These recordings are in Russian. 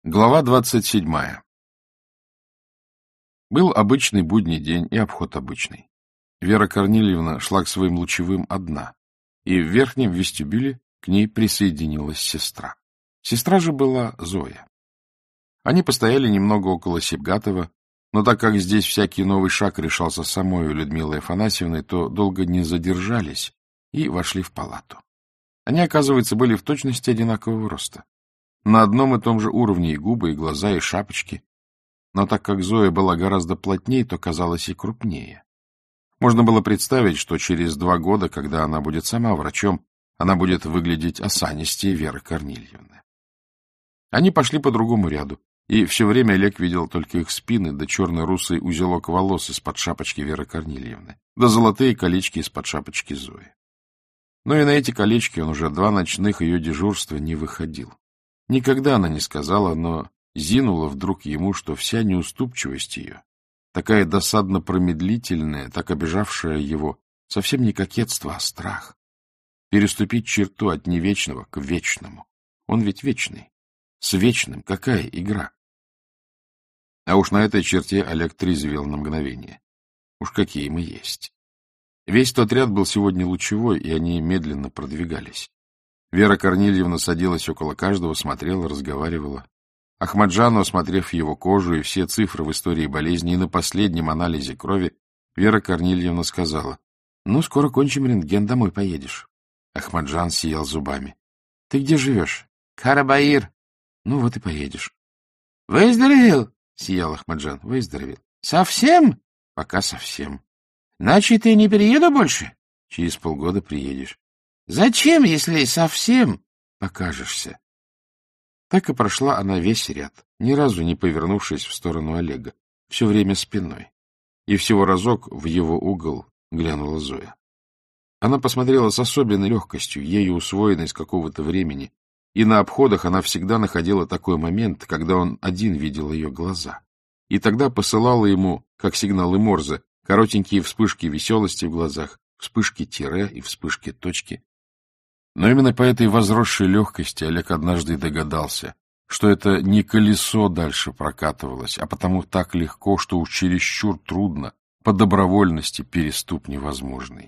Глава 27. Был обычный будний день и обход обычный. Вера Корнильевна шла к своим лучевым одна, и в верхнем вестибюле к ней присоединилась сестра. Сестра же была Зоя. Они постояли немного около Сибгатова, но так как здесь всякий новый шаг решался самой Людмилой Афанасьевной, то долго не задержались и вошли в палату. Они, оказывается, были в точности одинакового роста. На одном и том же уровне и губы, и глаза, и шапочки. Но так как Зоя была гораздо плотнее, то казалась и крупнее. Можно было представить, что через 2 года, когда она будет сама врачом, она будет выглядеть осанистее Веры Корнильевны. Они пошли по другому ряду, и все время Олег видел только их спины, да черно-русый узелок волос из-под шапочки Веры Корнильевны, да золотые колечки из-под шапочки Зои. Но и на эти колечки он уже 2 ночных ее дежурства не выходил. Никогда она не сказала, но зинула вдруг ему, что вся неуступчивость ее, такая досадно-промедлительная, так обижавшая его, совсем не кокетство, а страх. Переступить черту от невечного к вечному. Он ведь вечный. С вечным какая игра? А уж на этой черте Олег трезвел на мгновение. Уж какие мы есть. Весь тот ряд был сегодня лучевой, и они медленно продвигались. Вера Корнильевна садилась около каждого, смотрела, разговаривала. Ахмаджану, осмотрев его кожу и все цифры в истории болезни и на последнем анализе крови, Вера Корнильевна сказала: — Ну, скоро кончим рентген, домой поедешь. Ахмаджан сиял зубами. — Ты где живешь? — Карабаир. — Ну, вот и поедешь. — Выздоровел? — сиял Ахмаджан. — Выздоровел. — Совсем? — Пока совсем. — Значит, и не перееду больше? — Через полгода приедешь. — Зачем, если совсем? — Покажешься. Так и прошла она весь ряд, ни разу не повернувшись в сторону Олега, все время спиной. И всего разок в его угол глянула Зоя. Она посмотрела с особенной легкостью, ею усвоенной с какого-то времени, и на обходах она всегда находила такой момент, когда он один видел ее глаза. И тогда посылала ему, как сигналы Морзе, коротенькие вспышки веселости в глазах, вспышки тире и вспышки точки. Но именно по этой возросшей легкости Олег однажды догадался, что это не колесо дальше прокатывалось, а потому так легко, что уж чересчур трудно, по добровольности переступ невозможный.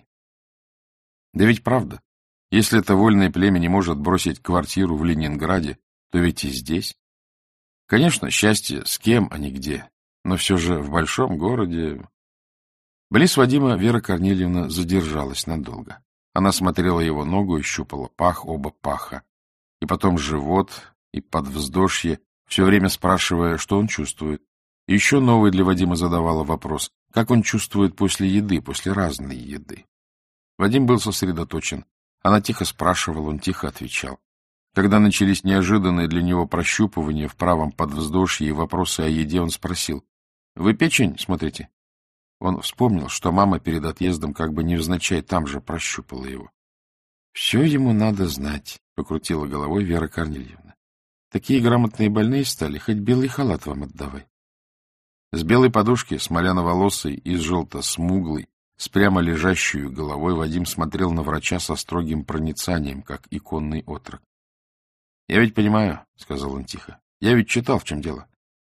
Да ведь правда, если это вольное племя не может бросить квартиру в Ленинграде, то ведь и здесь. Конечно, счастье с кем, а не где, но все же в большом городе... Близ Вадима Вера Корнильевна задержалась надолго. Она смотрела его ногу и щупала пах, оба паха, и потом живот, и подвздошье, все время спрашивая, что он чувствует. И еще новый для Вадима задавала вопрос, как он чувствует после еды, после разной еды. Вадим был сосредоточен. Она тихо спрашивала, он тихо отвечал. Когда начались неожиданные для него прощупывания в правом подвздошье и вопросы о еде, он спросил: — Вы печень смотрите? Он вспомнил, что мама перед отъездом как бы невзначай там же прощупала его. — Все ему надо знать, — покрутила головой Вера Корнильевна. — Такие грамотные больные стали, хоть белый халат вам отдавай. С белой подушки, смоляно-волосой и желто-смуглой, с прямо лежащей головой Вадим смотрел на врача со строгим проницанием, как иконный отрок. — Я ведь понимаю, — сказал он тихо, — я ведь читал, в чем дело.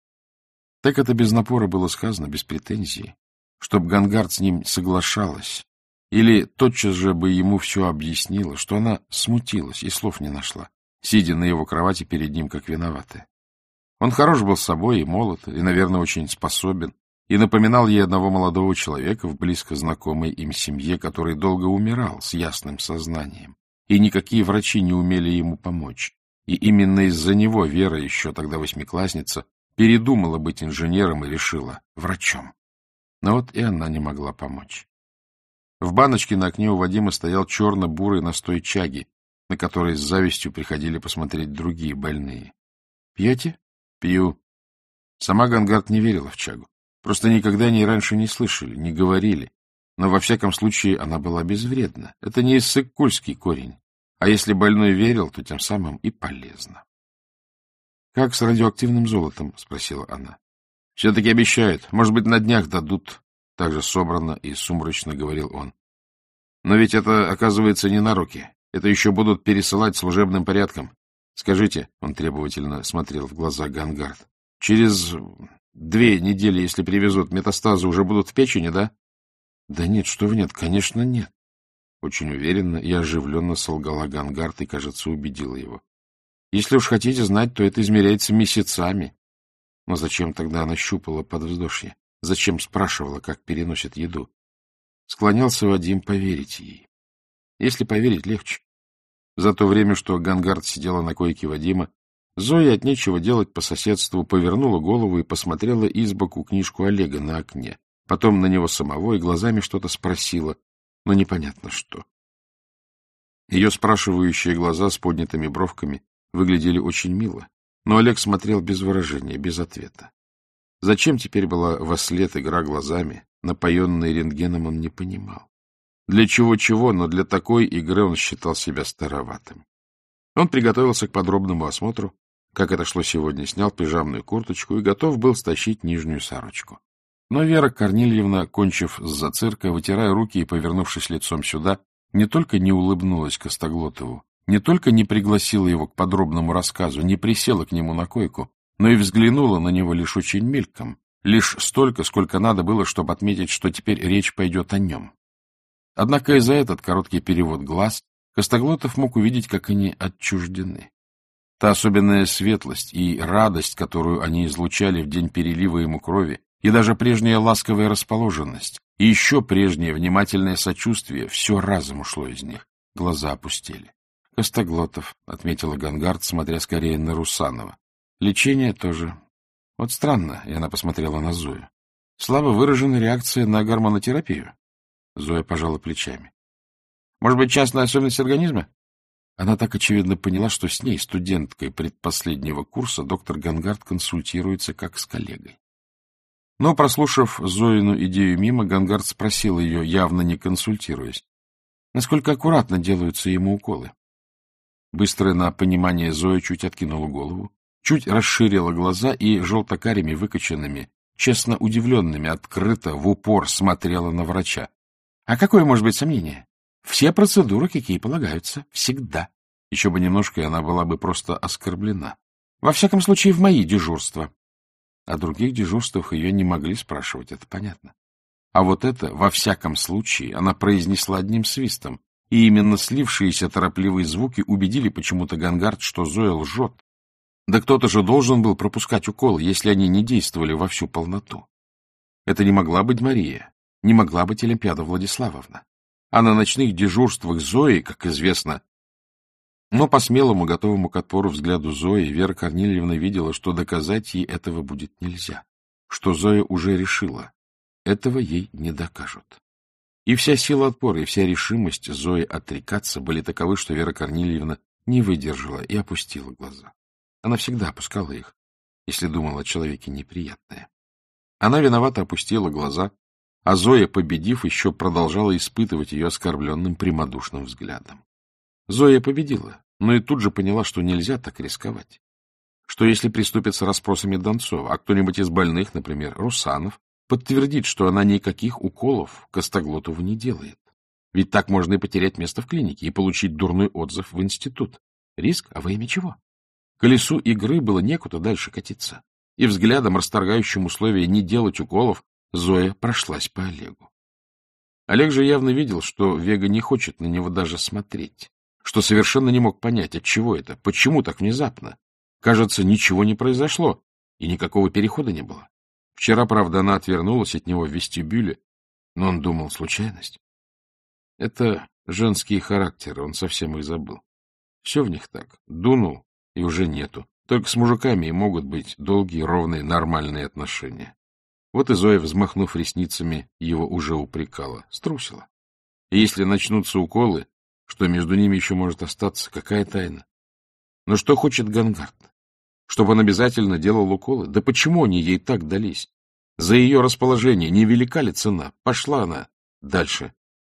Так это без напора было сказано, без претензии, чтоб Гангард с ним соглашалась, или тотчас же бы ему все объяснила, что она смутилась и слов не нашла, сидя на его кровати перед ним, как виноватая. Он хорош был собой и молод, и, наверное, очень способен, и напоминал ей одного молодого человека в близко знакомой им семье, который долго умирал с ясным сознанием, и никакие врачи не умели ему помочь. И именно из-за него Вера, еще тогда 8-классница, передумала быть инженером и решила врачом. Но вот и она не могла помочь. В баночке на окне у Вадима стоял черно-бурый настой чаги, на который с завистью приходили посмотреть другие больные. — Пьете? — Пью. Сама Гангард не верила в чагу. Просто никогда о ней раньше не слышали, не говорили. Но во всяком случае она была безвредна. Это не иссык-кульский корень. А если больной верил, то тем самым и полезно. — Как с радиоактивным золотом? — спросила она. — Все-таки обещают. Может быть, на днях дадут. Так же собранно и сумрачно говорил он. Но ведь это, оказывается, не на руки. Это еще будут пересылать служебным порядком. Скажите, — он требовательно смотрел в глаза Гангард, — через 2 недели, если привезут, метастазы уже будут в печени, да? — Да нет, что вы, нет, конечно, нет. Очень уверенно и оживленно солгала Гангард и, кажется, убедила его. Если уж хотите знать, то это измеряется месяцами. Но зачем тогда она щупала подвздошье? Зачем спрашивала, как переносит еду? Склонялся Вадим поверить ей. Если поверить, легче. За то время, что Гангард сидела на койке Вадима, Зоя от нечего делать по соседству повернула голову и посмотрела избоку книжку Олега на окне, потом на него самого и глазами что-то спросила, но непонятно что. Ее спрашивающие глаза с поднятыми бровками выглядели очень мило, но Олег смотрел без выражения, без ответа. Зачем теперь была вослед игра глазами, напоенной рентгеном, он не понимал. Для чего-чего, но для такой игры он считал себя староватым. Он приготовился к подробному осмотру, как это шло сегодня, снял пижамную курточку и готов был стащить нижнюю сорочку. Но Вера Корнильевна, кончив с-за цирка, вытирая руки и повернувшись лицом сюда, не только не улыбнулась Костоглотову, не только не пригласила его к подробному рассказу, не присела к нему на койку, но и взглянула на него лишь очень мельком, лишь столько, сколько надо было, чтобы отметить, что теперь речь пойдет о нем. Однако и за этот короткий перевод глаз Костоглотов мог увидеть, как они отчуждены. Та особенная светлость и радость, которую они излучали в день перелива ему крови, и даже прежняя ласковая расположенность, и еще прежнее внимательное сочувствие, все разом ушло из них. Глаза опустели. — Костоглотов, — отметила Гангард, смотря скорее на Русанова. — Лечение тоже. Вот странно, и она посмотрела на Зою. Слабо выражена реакция на гормонотерапию. Зоя пожала плечами. — Может быть, частная особенность организма? Она так очевидно поняла, что с ней, студенткой предпоследнего курса, доктор Гангард консультируется как с коллегой. Но, прослушав Зоину идею мимо, Гангард спросил ее, явно не консультируясь, насколько аккуратно делаются ему уколы. Быстрая на понимание Зоя чуть откинула голову, чуть расширила глаза и желтокарими выкоченными, честно удивленными, открыто, в упор смотрела на врача. А какое может быть сомнение? Все процедуры, какие полагаются, всегда. Еще бы немножко, и она была бы просто оскорблена. Во всяком случае, в мои дежурства. О других дежурствах ее не могли спрашивать, это понятно. А вот это, во всяком случае, она произнесла одним свистом, и именно слившиеся торопливые звуки убедили почему-то Гангард, что Зоя лжет. Да кто-то же должен был пропускать уколы, если они не действовали во всю полноту. Это не могла быть Мария, не могла быть Олимпиада Владиславовна. А на ночных дежурствах Зои, как известно... Но по смелому, готовому к отпору взгляду Зои, Вера Корнильевна видела, что доказать ей этого будет нельзя, что Зоя уже решила. Этого ей не докажут. И вся сила отпора, и вся решимость Зои отрекаться были таковы, что Вера Корнильевна не выдержала и опустила глаза. Она всегда опускала их, если думала о человеке неприятное. Она виновато опустила глаза, а Зоя, победив, еще продолжала испытывать ее оскорбленным прямодушным взглядом. Зоя победила, но и тут же поняла, что нельзя так рисковать. Что если приступит с расспросами Донцова, а кто-нибудь из больных, например, Русанов, подтвердит, что она никаких уколов Костоглотову не делает. Ведь так можно и потерять место в клинике и получить дурной отзыв в институт. Риск, а во имя чего? Колесу игры было некуда дальше катиться. И взглядом, расторгающим условия не делать уколов, Зоя прошлась по Олегу. Олег же явно видел, что Вега не хочет на него даже смотреть, что совершенно не мог понять, отчего это, почему так внезапно. Кажется, ничего не произошло, и никакого перехода не было. Вчера, правда, она отвернулась от него в вестибюле, но он думал, случайность. Это женские характеры, он совсем их забыл. Все в них так, дунул, и уже нету. Только с мужиками и могут быть долгие, ровные, нормальные отношения. Вот и Зоя, взмахнув ресницами, его уже упрекала, струсила. И если начнутся уколы, что между ними еще может остаться, какая тайна? Но что хочет Гангард? Чтобы он обязательно делал уколы? Да почему они ей так дались? За ее расположение невелика ли цена? Пошла она дальше.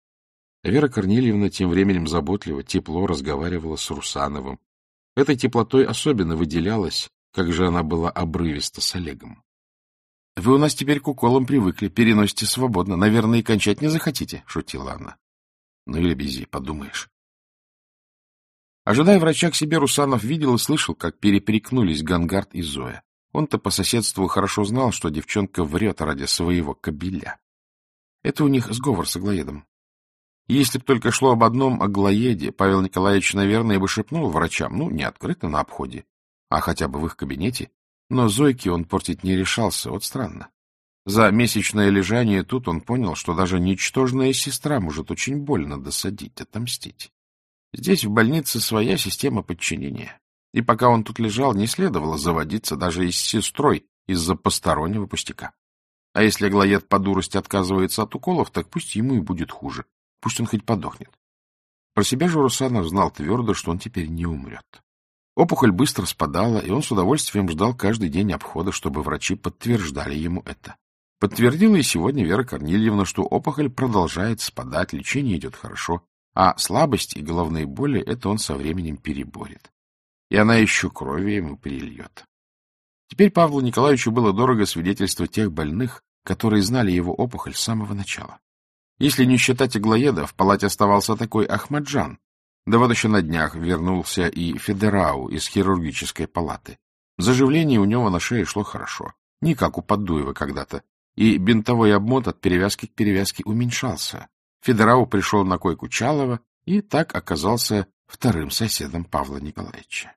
Вера Корнильевна тем временем заботливо, тепло разговаривала с Русановым. Этой теплотой особенно выделялась, как же она была обрывиста с Олегом. — Вы у нас теперь к уколам привыкли, переносите свободно. Наверное, и кончать не захотите, — шутила она. — Ну или бези, подумаешь. Ожидая врача к себе, Русанов видел и слышал, как перепрекнулись Гангард и Зоя. Он-то по соседству хорошо знал, что девчонка врет ради своего кобеля. Это у них сговор с Аглоедом. Если б только шло об одном Аглоеде, Павел Николаевич, наверное, бы шепнул врачам, не открыто на обходе, а хотя бы в их кабинете, но Зойке он портить не решался, вот странно. За месячное лежание тут он понял, что даже ничтожная сестра может очень больно досадить, отомстить. Здесь, в больнице, своя система подчинения. И пока он тут лежал, не следовало заводиться даже и с сестрой из-за постороннего пустяка. А если Аглоед по дурости отказывается от уколов, так пусть ему и будет хуже. Пусть он хоть подохнет. Про себя же Русанов знал твердо, что он теперь не умрет. Опухоль быстро спадала, и он с удовольствием ждал каждый день обхода, чтобы врачи подтверждали ему это. Подтвердила и сегодня Вера Корнильевна, что опухоль продолжает спадать, лечение идет хорошо, а слабость и головные боли — это он со временем переборет. И она еще крови ему перельет. Теперь Павлу Николаевичу было дорого свидетельство тех больных, которые знали его опухоль с самого начала. Если не считать Аглоеда, в палате оставался такой Ахмаджан. Да вот еще на днях вернулся и Федерау из хирургической палаты. Заживление у него на шее шло хорошо, не как у Поддуева когда-то, и бинтовой обмот от перевязки к перевязке уменьшался. Федерау пришел на койку Чалова и так оказался вторым соседом Павла Николаевича.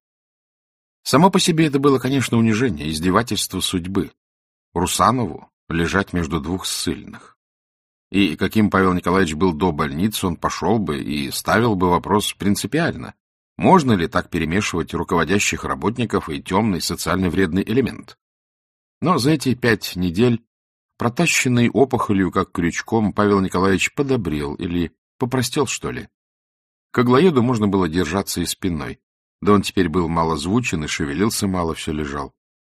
Само по себе это было, конечно, унижение, издевательство судьбы. Русанову лежать между двух ссыльных. И каким Павел Николаевич был до больницы, он пошел бы и ставил бы вопрос принципиально. Можно ли так перемешивать руководящих работников и темный социально вредный элемент? Но за эти 5 недель, протащенный опухолью как крючком, Павел Николаевич подобрел или попростел, что ли. К Аглоеду можно было держаться и спиной. Да он теперь был малозвучен и шевелился мало, все лежал.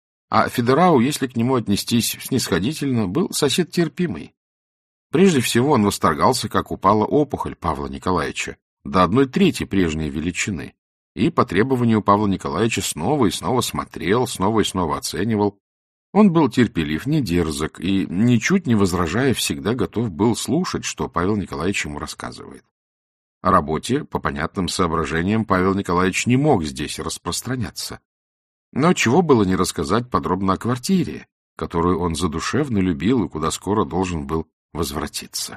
А Федерау, если к нему отнестись снисходительно, был сосед терпимый. Прежде всего он восторгался, как упала опухоль Павла Николаевича до 1/3 прежней величины, и по требованию Павла Николаевича снова и снова смотрел, снова и снова оценивал. Он был терпелив, не дерзок и, ничуть не возражая, всегда готов был слушать, что Павел Николаевич ему рассказывает. О работе, по понятным соображениям, Павел Николаевич не мог здесь распространяться. Но чего было не рассказать подробно о квартире, которую он задушевно любил и куда скоро должен был возвратиться.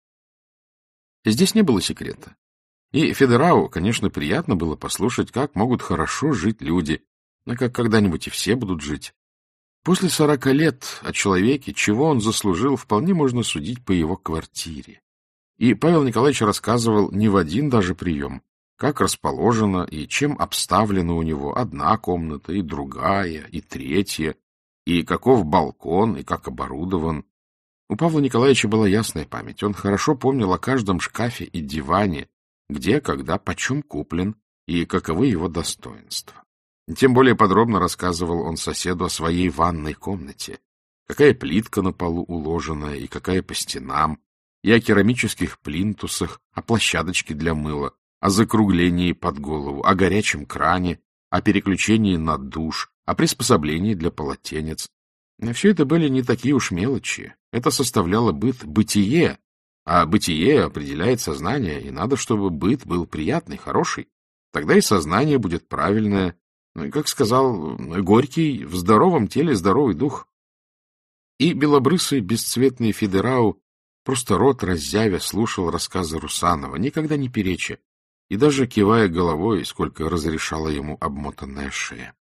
Здесь не было секрета. И Федерау, конечно, приятно было послушать, как могут хорошо жить люди, но как когда-нибудь и все будут жить. После 40 лет о человеке, чего он заслужил, вполне можно судить по его квартире. И Павел Николаевич рассказывал не в один даже прием, как расположено и чем обставлена у него одна комната, и другая, и третья, и каков балкон, и как оборудован. У Павла Николаевича была ясная память. Он хорошо помнил о каждом шкафе и диване, где, когда, почем куплен и каковы его достоинства. Тем более подробно рассказывал он соседу о своей ванной комнате, какая плитка на полу уложена и какая по стенам, и о керамических плинтусах, о площадочке для мыла, о закруглении под голову, о горячем кране, о переключении на душ, о приспособлении для полотенец. Все это были не такие уж мелочи. Это составляло быт, бытие, а бытие определяет сознание, и надо, чтобы быт был приятный, хороший. Тогда и сознание будет правильное. Ну, и, как сказал Горький, в здоровом теле здоровый дух. И белобрысый бесцветный Федерау просто рот раззявя слушал рассказы Русанова, никогда не переча, и даже кивая головой, сколько разрешала ему обмотанная шея.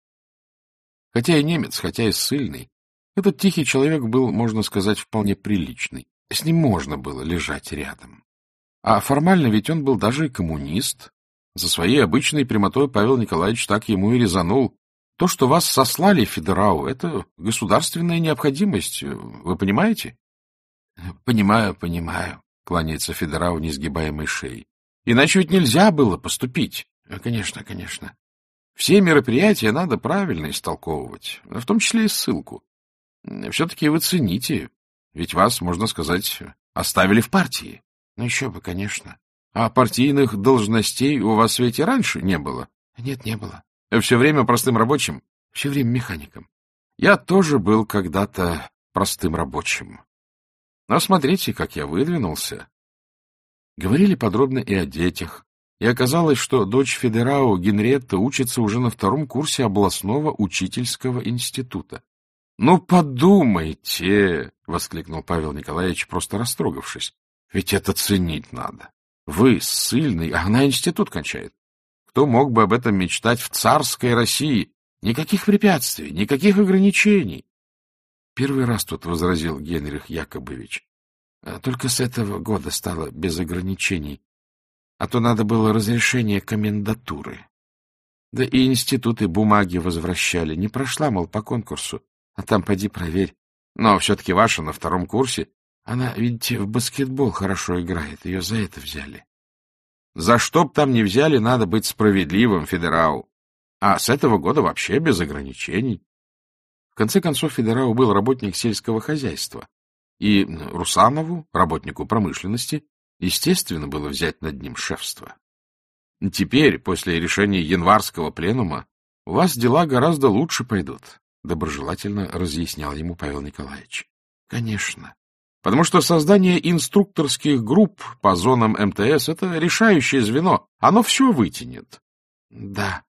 Хотя и немец, хотя и ссыльный, этот тихий человек был, можно сказать, вполне приличный. С ним можно было лежать рядом. А формально ведь он был даже и коммунист. За своей обычной прямотой Павел Николаевич так ему и резанул. То, что вас сослали, Федерау, это государственная необходимость. Вы понимаете? — Понимаю, понимаю, — кланяется Федерау несгибаемой шеей. — Иначе ведь нельзя было поступить. — Конечно, конечно. Все мероприятия надо правильно истолковывать, в том числе и ссылку. Все-таки вы цените, ведь вас, можно сказать, оставили в партии. Ну, еще бы, конечно. А партийных должностей у вас ведь и раньше не было? Нет, не было. Все время простым рабочим? Все время механиком. Я тоже был когда-то простым рабочим. Но смотрите, как я выдвинулся. Говорили подробно и о детях, и оказалось, что дочь Федерао Генриетта учится уже на 2-м курсе областного учительского института. — Ну, подумайте! — воскликнул Павел Николаевич, просто растрогавшись. — Ведь это ценить надо. Вы ссыльный, а она институт кончает. Кто мог бы об этом мечтать в царской России? Никаких препятствий, никаких ограничений. Первый раз тут возразил Генрих Якобович. Только с этого года стало без ограничений. А то надо было разрешение комендатуры. Да и институты бумаги возвращали. Не прошла, мол, по конкурсу. А там поди проверь. Но все-таки ваша на 2-м курсе. Она, видите, в баскетбол хорошо играет. Ее за это взяли. За что б там ни взяли, надо быть справедливым, Федерау. А с этого года вообще без ограничений. В конце концов, Федерау был работник сельского хозяйства. И Русанову, работнику промышленности, естественно, было взять над ним шефство. Теперь, после решения январского пленума, у вас дела гораздо лучше пойдут, — доброжелательно разъяснял ему Павел Николаевич. — Конечно. Потому что создание инструкторских групп по зонам МТС — это решающее звено. Оно все вытянет. — Да.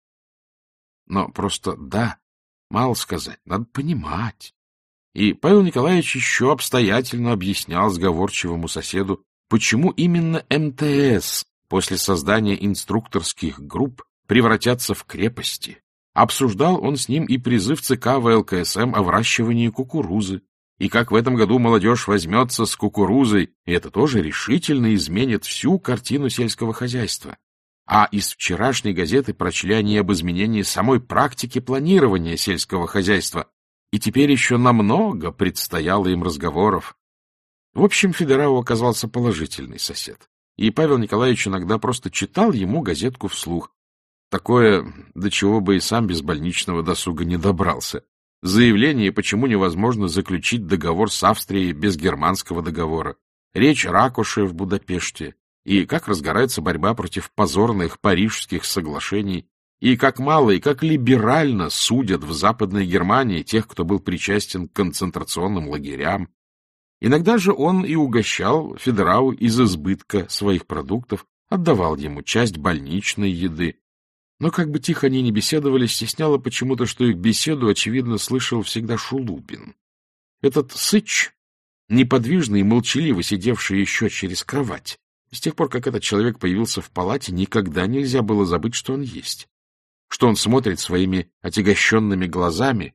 Но просто «да» мало сказать, надо понимать. И Павел Николаевич еще обстоятельно объяснял сговорчивому соседу, почему именно МТС после создания инструкторских групп превратятся в крепости. Обсуждал он с ним и призыв ЦК ВЛКСМ о выращивании кукурузы, и как в этом году молодежь возьмется с кукурузой, и это тоже решительно изменит всю картину сельского хозяйства. А из вчерашней газеты прочли они об изменении самой практики планирования сельского хозяйства, и теперь еще намного предстояло им разговоров. В общем, Федерау оказался положительный сосед, и Павел Николаевич иногда просто читал ему газетку вслух. Такое, до чего бы и сам без больничного досуга не добрался. Заявление, почему невозможно заключить договор с Австрией без германского договора, речь Ракоши в Будапеште, и как разгорается борьба против позорных парижских соглашений, и как мало и как либерально судят в Западной Германии тех, кто был причастен к концентрационным лагерям. Иногда же он и угощал Федерау из избытка своих продуктов, отдавал ему часть больничной еды. Но как бы тихо они ни беседовали, стесняло почему-то, что их беседу, очевидно, слышал всегда Шулубин. Этот сыч, неподвижно и молчаливо сидевший еще через кровать, с тех пор, как этот человек появился в палате, никогда нельзя было забыть, что он есть, что он смотрит своими отягощенными глазами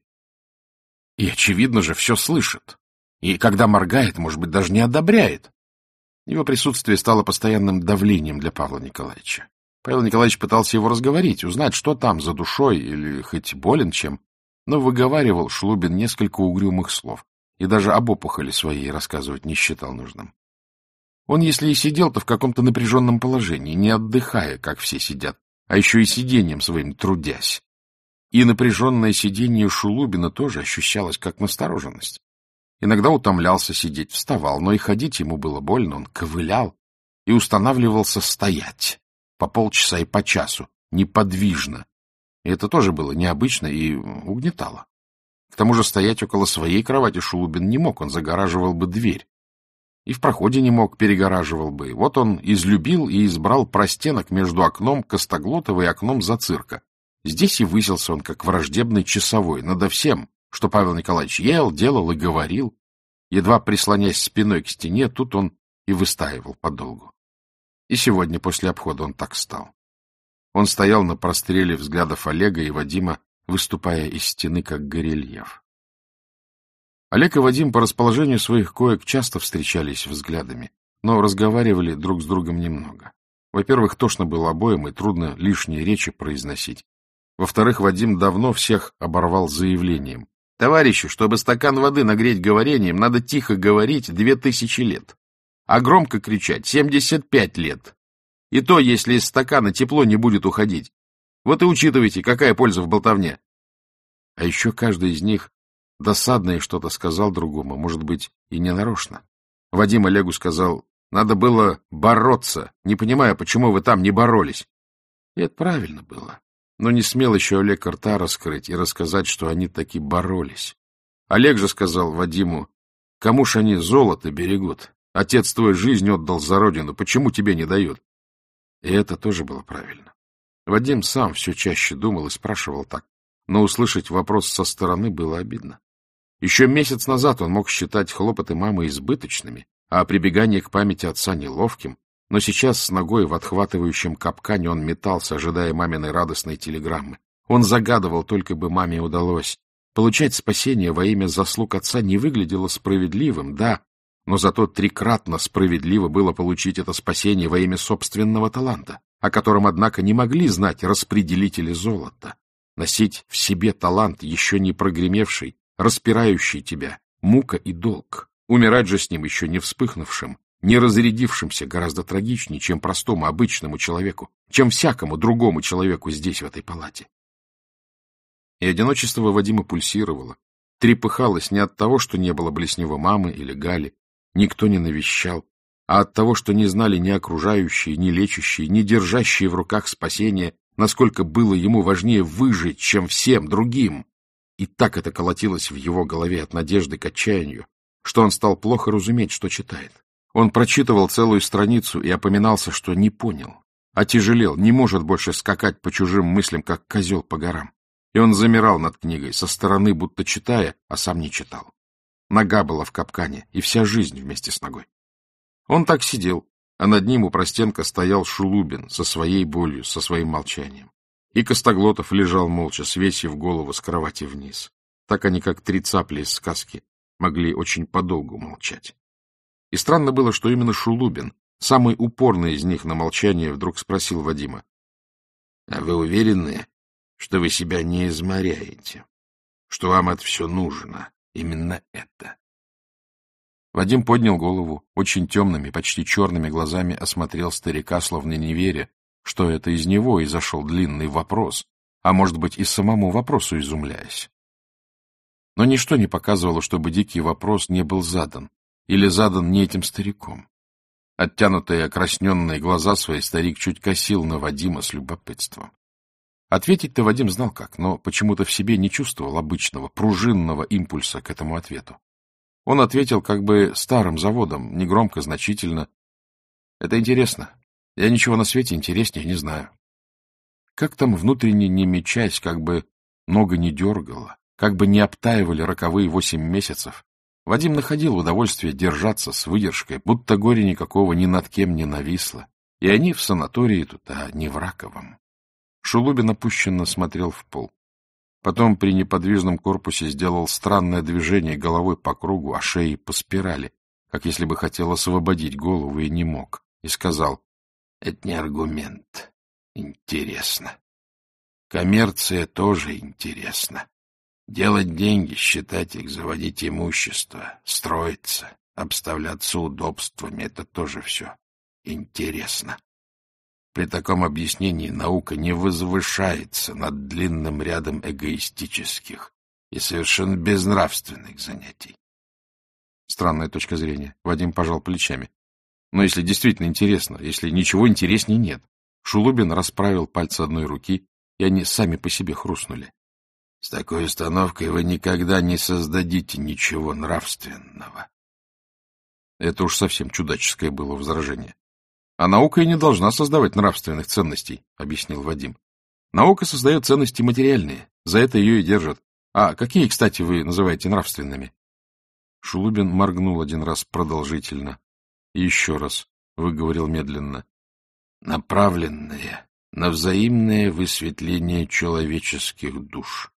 и, очевидно же, все слышит, и, когда моргает, может быть, даже не одобряет. Его присутствие стало постоянным давлением для Павла Николаевича. Павел Николаевич пытался его разговорить, узнать, что там за душой, или хоть болен чем, но выговаривал Шулубин несколько угрюмых слов, и даже об опухоли своей рассказывать не считал нужным. Он, если и сидел, то в каком-то напряженном положении, не отдыхая, как все сидят, а еще и сидением своим трудясь. И напряженное сидение Шулубина тоже ощущалось как настороженность. Иногда утомлялся сидеть, вставал, но и ходить ему было больно, он ковылял и устанавливался стоять по полчаса и по часу, неподвижно. И это тоже было необычно и угнетало. К тому же стоять около своей кровати Шулубин не мог, он загораживал бы дверь. И в проходе не мог, перегораживал бы. Вот он излюбил и избрал простенок между окном Костоглотова и окном Зацирка. Здесь и высился он, как враждебный часовой, надо всем, что Павел Николаевич ел, делал и говорил. Едва прислонясь спиной к стене, тут он и выстаивал подолгу. И сегодня после обхода он так стал. Он стоял на простреле взглядов Олега и Вадима, выступая из стены, как горельеф. Олег и Вадим по расположению своих коек часто встречались взглядами, но разговаривали друг с другом немного. Во-первых, тошно было обоим, и трудно лишние речи произносить. Во-вторых, Вадим давно всех оборвал заявлением. Товарищи, чтобы стакан воды нагреть говорением, надо тихо говорить 2000 лет. А громко кричать 75 лет. И то, если из стакана тепло не будет уходить. Вот и учитывайте, какая польза в болтовне. А еще каждый из них досадное что-то сказал другому, может быть, и ненарочно. Вадим Олегу сказал, надо было бороться, не понимая, почему вы там не боролись. И это правильно было. Но не смел еще Олег рта раскрыть и рассказать, что они таки боролись. Олег же сказал Вадиму, кому ж они золото берегут? Отец твой жизнь отдал за родину, почему тебе не дают? И это тоже было правильно. Вадим сам все чаще думал и спрашивал так, но услышать вопрос со стороны было обидно. Еще месяц назад он мог считать хлопоты мамы избыточными, а прибегание к памяти отца неловким, но сейчас с ногой в отхватывающем капкане он метался, ожидая маминой радостной телеграммы. Он загадывал, только бы маме удалось. Получать спасение во имя заслуг отца не выглядело справедливым, да, но зато трикратно справедливо было получить это спасение во имя собственного таланта, о котором, однако, не могли знать распределители золота. Носить в себе талант, еще не прогремевший, распирающий тебя, мука и долг. Умирать же с ним еще не вспыхнувшим, не разрядившимся гораздо трагичнее, чем простому обычному человеку, чем всякому другому человеку здесь, в этой палате. И одиночество Вадима пульсировало, трепыхалось не от того, что не было близ него мамы или Гали, никто не навещал, а от того, что не знали ни окружающие, ни лечащие, ни держащие в руках спасение, насколько было ему важнее выжить, чем всем другим. И так это колотилось в его голове от надежды к отчаянию, что он стал плохо разуметь, что читает. Он прочитывал целую страницу и опоминался, что не понял, отяжелел, не может больше скакать по чужим мыслям, как козел по горам. И он замирал над книгой, со стороны будто читая, а сам не читал. Нога была в капкане, и вся жизнь вместе с ногой. Он так сидел, а над ним у простенка стоял Шулубин со своей болью, со своим молчанием. И Костоглотов лежал молча, свесив голову с кровати вниз. Так они, как три цапли из сказки, могли очень подолгу молчать. И странно было, что именно Шулубин, самый упорный из них на молчание, вдруг спросил Вадима: — А вы уверены, что вы себя не изморяете, что вам это все нужно, именно это? Вадим поднял голову, очень темными, почти черными глазами осмотрел старика, словно не веря, что это из него изошел длинный вопрос, а может быть и самому вопросу изумляясь. Но ничто не показывало, чтобы дикий вопрос не был задан, или задан не этим стариком. Оттянутые окрасненные глаза свои старик чуть косил на Вадима с любопытством. Ответить-то Вадим знал как, но почему-то в себе не чувствовал обычного, пружинного импульса к этому ответу. Он ответил как бы старым заводом, негромко, значительно. — Это интересно. Я ничего на свете интереснее не знаю. Как там внутренне не мечась, как бы нога не дергала, как бы не обтаивали роковые 8 месяцев, Вадим находил удовольствие держаться с выдержкой, будто горе никакого ни над кем не нависло. И они в санатории тут, а не в Раковом. Шулубин опущенно смотрел в пол. Потом при неподвижном корпусе сделал странное движение головой по кругу, а шеей по спирали, как если бы хотел освободить голову и не мог, и сказал: — Это не аргумент. Интересно. Коммерция тоже интересна. Делать деньги, считать их, заводить имущество, строиться, обставляться удобствами — это тоже все интересно. При таком объяснении наука не возвышается над длинным рядом эгоистических и совершенно безнравственных занятий. Странная точка зрения. Вадим пожал плечами. Но если действительно интересно, если ничего интереснее нет. Шулубин расправил пальцы одной руки, и они сами по себе хрустнули. С такой установкой вы никогда не создадите ничего нравственного. Это уж совсем чудаческое было возражение. А наука и не должна создавать нравственных ценностей, объяснил Вадим. Наука создает ценности материальные, за это ее и держат. А какие, кстати, вы называете нравственными? Шулубин моргнул один раз продолжительно и еще раз выговорил медленно. Направленные на взаимное высветление человеческих душ.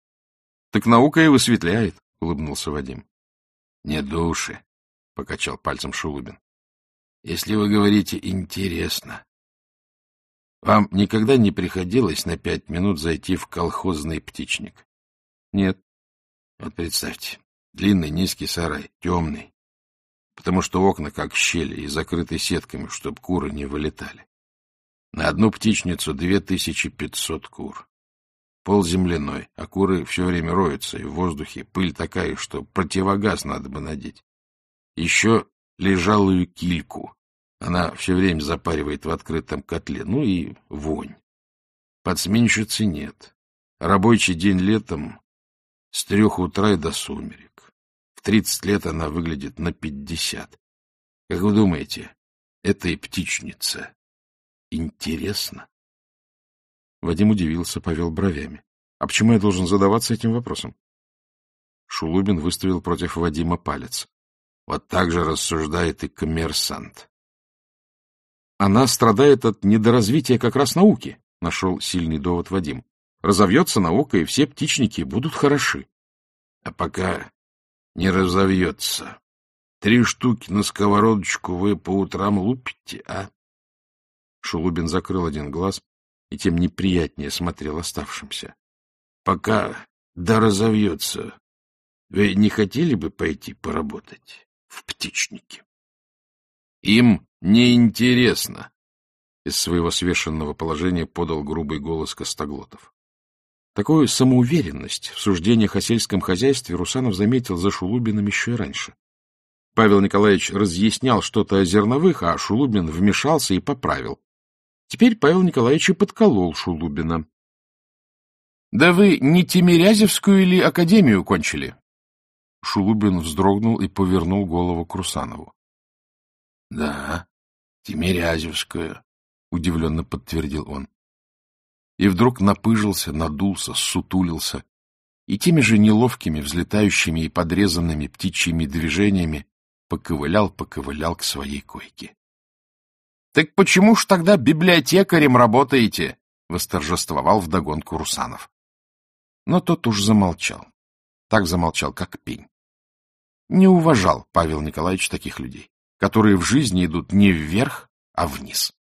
— Так наука и высветляет, — улыбнулся Вадим. — Не души, — покачал пальцем Шулубин. — Если вы говорите «интересно», вам никогда не приходилось на 5 минут зайти в колхозный птичник? — Нет. — Вот представьте, длинный низкий сарай, темный, потому что окна как щели и закрыты сетками, чтобы куры не вылетали. На одну птичницу 2500 кур. Пол земляной, а куры все время роются, и в воздухе пыль такая, что противогаз надо бы надеть. Еще лежалую кильку. Она все время запаривает в открытом котле. Ну и вонь. Подсменщицы нет. Рабочий день летом с 3 утра и до сумерек. В 30 лет она выглядит на 50. Как вы думаете, это и птичница, интересно? Вадим удивился, повел бровями. А почему я должен задаваться этим вопросом? Шулубин выставил против Вадима палец. Вот так же рассуждает и коммерсант. Она страдает от недоразвития как раз науки, нашел сильный довод Вадим. Разовьется наука, и все птичники будут хороши. А пока не разовьется. 3 штуки на сковородочку вы по утрам лупите, а? Шулубин закрыл один глаз и тем неприятнее смотрел оставшимся. Пока разовьется, вы не хотели бы пойти поработать в птичнике? Им неинтересно. Из своего свешенного положения подал грубый голос Костоглотов. Такую самоуверенность в суждениях о сельском хозяйстве Русанов заметил за Шулубиным еще и раньше. Павел Николаевич разъяснял что-то о зерновых, а Шулубин вмешался и поправил. Теперь Павел Николаевич и подколол Шулубина. — Да вы не Тимирязевскую или академию кончили? Шулубин вздрогнул и повернул голову к Русанову. — Да, Тимирязевскую, — удивленно подтвердил он. И вдруг напыжился, надулся, ссутулился, и теми же неловкими, взлетающими и подрезанными птичьими движениями поковылял к своей койке. — Так почему ж тогда библиотекарем работаете? — восторжествовал вдогонку Русанов. Но тот уж замолчал. Так замолчал, как пень. Не уважал Павел Николаевич таких людей, которые в жизни идут не вверх, а вниз.